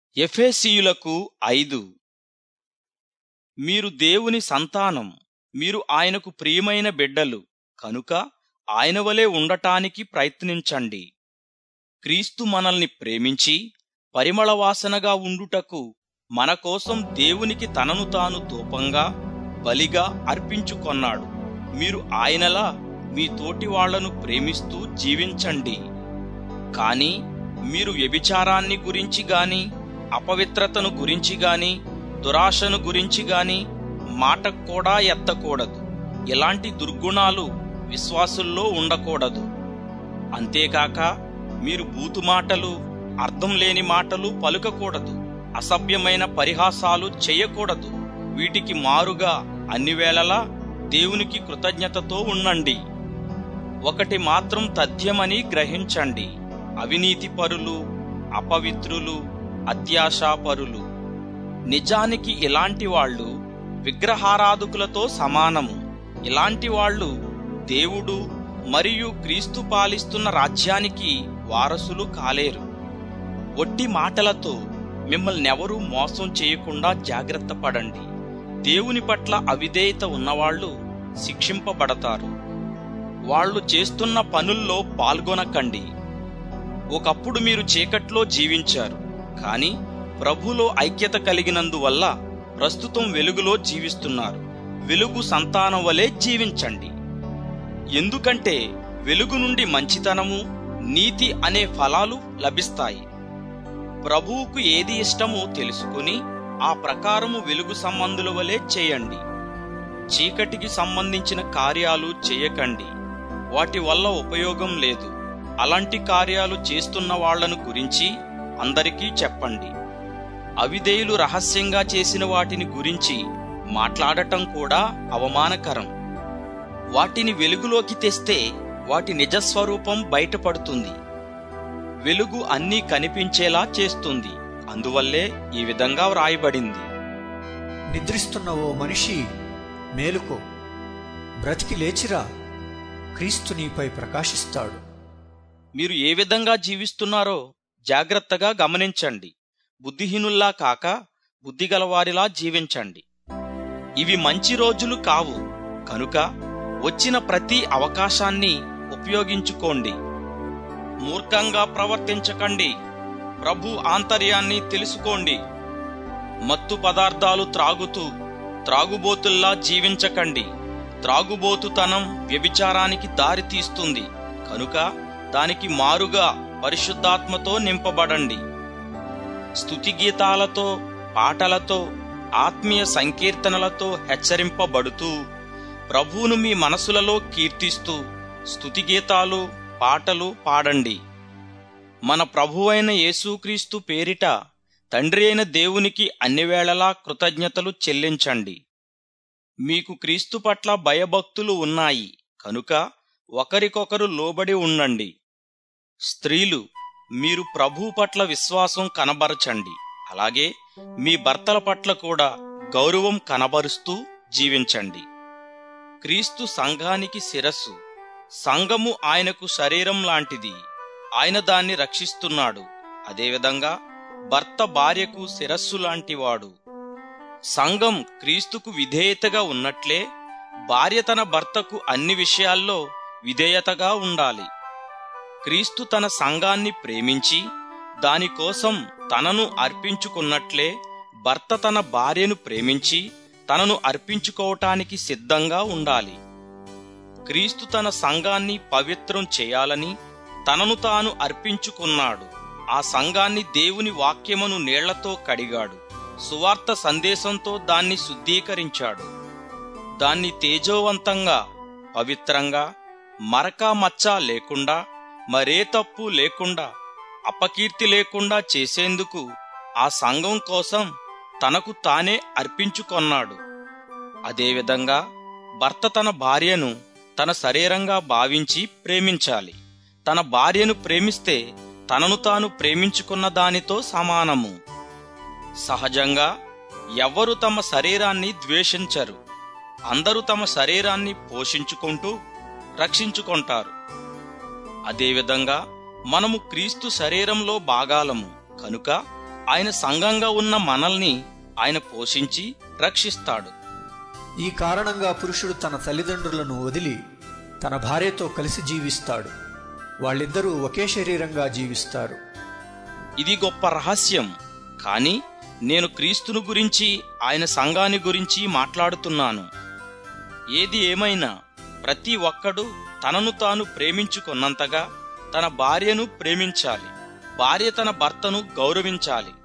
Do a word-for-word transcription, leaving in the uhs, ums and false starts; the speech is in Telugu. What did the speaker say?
ఎఫెసీయులకు ఐదు. మీరు దేవుని సంతానం, మీరు ఆయనకు ప్రియమైన బిడ్డలు కనుక ఆయన వలె ఉండటానికి ప్రయత్నించండి. క్రీస్తు మనల్ని ప్రేమించి పరిమళవాసనగా ఉండుటకు మన కోసం దేవునికి తనను తాను ధూపంగా బలిగా అర్పించుకొన్నాడు. మీరు ఆయనలా మీ తోటి వాళ్లను ప్రేమిస్తూ జీవించండి. కాని మీరు వ్యభిచారాన్ని గురించి గాని, అపవిత్రతను గురించి గాని, దురాశను గురించి గాని మాట కూడా ఎత్తకూడదు. ఇలాంటి దుర్గుణాలు విశ్వాసుల్లో ఉండకూడదు. అంతేకాక మీరు బూతు మాటలు, అర్థం లేని మాటలు పలుకకూడదు. అసభ్యమైన పరిహాసాలు చేయకూడదు. వీటికి మారుగా అన్ని వేళలా దేవునికి కృతజ్ఞతతో ఉండండి. ఒకటి మాత్రం తథ్యమని గ్రహించండి. అవినీతిపరులు, అపవిత్రులు, అత్యాశాపరులు, నిజానికి ఇలాంటి వాళ్ళు విగ్రహారాధకులతో సమానము. ఇలాంటి వాళ్ళు దేవుడు మరియు క్రీస్తు పాలిస్తున్న రాజ్యానికి వారసులు కాలేరు. ఒట్టి మాటలతో మిమ్మల్నెవరూ మోసం చేయకుండా జాగ్రత్త పడండి. దేవుని పట్ల అవిధేయత ఉన్నవాళ్లు శిక్షింపబడతారు. వాళ్ళు చేస్తున్న పనుల్లో పాల్గొనకండి. ఒకప్పుడు మీరు చీకట్లో జీవించారు, కాని ప్రభులో ఐక్యత కలిగినందువల్ల ప్రస్తుతం వెలుగులో జీవిస్తున్నారు. వెలుగు సంతానం వలె జీవించండి. ఎందుకంటే వెలుగు నుండి మంచితనము, నీతి అనే ఫలాలు లభిస్తాయి. ప్రభువుకు ఏది ఇష్టమో తెలుసుకుని ఆ ప్రకారము వెలుగు సంబంధుల వలె చేయండి. చీకటికి సంబంధించిన కార్యాలు చేయకండి. వాటి వల్ల ఉపయోగం లేదు. అలాంటి కార్యాలు చేస్తున్న వాళ్లను గురించి అందరికీ చెప్పండి. అవిధేయులు రహస్యంగా చేసిన వాటిని గురించి మాట్లాడటం కూడా అవమానకరం. వాటిని వెలుగులోకి తెస్తే వాటి నిజస్వరూపం బయటపడుతుంది. వెలుగు అన్నీ కనిపించేలా చేస్తుంది. అందువల్లే ఈ విధంగా వ్రాయబడింది. నిద్రిస్తున్న ఓ మనిషి మేలుకో, బ్రతికి లేచిరా, క్రీస్తు నీపై ప్రకాశిస్తాడు. మీరు ఏ విధంగా జీవిస్తున్నారో జాగ్రత్తగా గమనించండి. బుద్ధిహీనుల్లా కాక బుద్ధిగలవారిలా జీవించండి. ఇవి మంచి రోజులు కావు కనుక వచ్చిన ప్రతి అవకాశాన్ని ఉపయోగించుకోండి. మూర్ఖంగా ప్రవర్తించకండి. ప్రభు ఆంతర్యాన్ని తెలుసుకోండి. మత్తు పదార్థాలు త్రాగుతూ త్రాగుబోతుల్లా జీవించకండి. త్రాగుబోతుతనం వ్యభిచారానికి దారి తీస్తుంది కనుక దానికి మారుగా పరిశుద్ధాత్మతో నింపబడండి. స్తుతిగీతాలతో, పాటలతో, ఆత్మీయ సంకీర్తనలతో హెచ్చరింపబడుతూ ప్రభువును మీ మనసులలో కీర్తిస్తూ స్తుతిగీతాలు, పాటలు పాడండి. మన ప్రభువైన యేసుక్రీస్తు పేరిట తండ్రి అయిన దేవునికి అన్ని వేళలా కృతజ్ఞతలు చెల్లించండి. మీకు క్రీస్తు పట్ల భయభక్తులు ఉన్నాయి కనుక ఒకరికొకరు లోబడి ఉండండి. స్త్రీలు, మీరు ప్రభువు పట్ల విశ్వాసం కనబరచండి. అలాగే మీ భర్తల పట్ల కూడా గౌరవం కనబరుస్తూ జీవించండి. క్రీస్తు సంఘానికి శిరస్సు. సంఘము ఆయనకు శరీరం లాంటిది. ఆయన దాన్ని రక్షిస్తున్నాడు. అదేవిధంగా భర్త భార్యకు శిరస్సు లాంటివాడు. సంఘం క్రీస్తుకు విధేయతగా ఉన్నట్లే భార్య తన భర్తకు అన్ని విషయాల్లో విధేయతగా ఉండాలి. క్రీస్తు తన సంఘాన్ని ప్రేమించి దానికోసం తనను అర్పించుకున్నట్లే భర్త తన భార్యను ప్రేమించి తనను అర్పించుకోవటానికి సిద్ధంగా ఉండాలి. క్రీస్తు తన సంఘాన్ని పవిత్రం చేయాలని తనను తాను అర్పించుకున్నాడు. ఆ సంఘాన్ని దేవుని వాక్యమును నీళ్లతో కడిగాడు. సువార్త సందేశంతో దాన్ని శుద్ధీకరించాడు. దాన్ని తేజోవంతంగా, పవిత్రంగా, మరకా మచ్చ లేకుండా, మరే తప్పు లేకుండా, అపకీర్తి లేకుండా చేసేందుకు ఆ సంఘం కోసం తనకు తానే అర్పించుకొన్నాడు. అదేవిధంగా భర్త తన భార్యను తన శరీరంగా భావించి ప్రేమించాలి. తన భార్యను ప్రేమిస్తే తనను తాను ప్రేమించుకున్న దానితో సమానము. సహజంగా ఎవ్వరూ తమ శరీరాన్ని ద్వేషించరు. అందరూ తమ శరీరాన్ని పోషించుకుంటూ రక్షించుకుంటారు. అదేవిధంగా మనము క్రీస్తు శరీరంలో భాగాలము కనుక ఆయన సంఘంగా ఉన్న మనల్ని ఆయన పోషించి రక్షిస్తాడు. ఈ కారణంగా పురుషుడు తన తల్లిదండ్రులను వదిలి తన భార్యతో కలిసి జీవిస్తాడు. వాళ్ళిద్దరూ ఒకే శరీరంగా జీవిస్తారు. ఇది గొప్ప రహస్యం. కాని నేను క్రీస్తును గురించి, ఆయన సంఘాన్ని గురించి మాట్లాడుతున్నాను. ఏది ఏమైనా ప్రతి ఒక్కడు తనను తాను ప్రేమించుకున్నంతగా తన భార్యను ప్రేమించాలి. భార్య తన భర్తను గౌరవించాలి.